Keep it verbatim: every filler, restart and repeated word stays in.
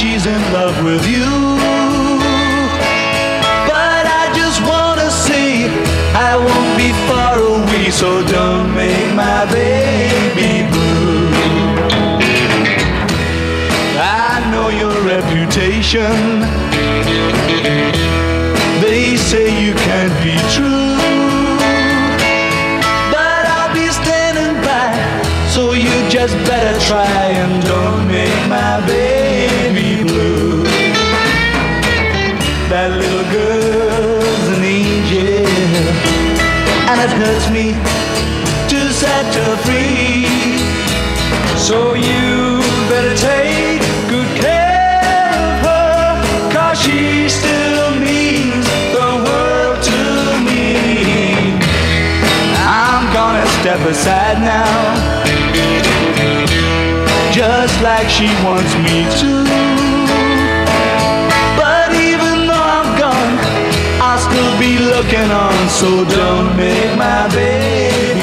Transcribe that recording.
she's in love with you. But I just wanna say I won't be far away, so don't make my baby blue. I know your reputation, they say you can't be true, but I'll be standing by, so you just better try and don't make my baby blue. That little girl's an angel, and it hurts me to set her free. So you better take good care of her, 'cause she still means the world to me. I'm gonna step aside now, just like she wants me to. But even though I'm gone, I'll still be looking on, so don't make my baby